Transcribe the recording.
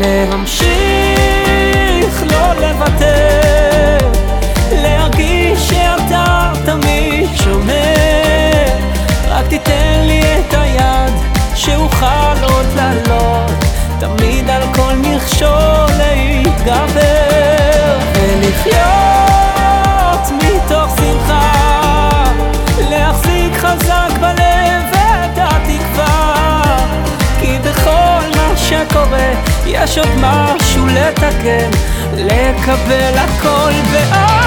להמשיך לא לוותר, להרגיש שאתה תמיד שומר. רק תיתן לי את היד שאוכל עוד לעלות, תמיד על כל מכשול להתגבר, ולחיות מתוך שמחה, להחזיק חזק בלב את התקווה, כי בכל מה שקורה יש עוד משהו לתקן, לקבל הכל באהבה.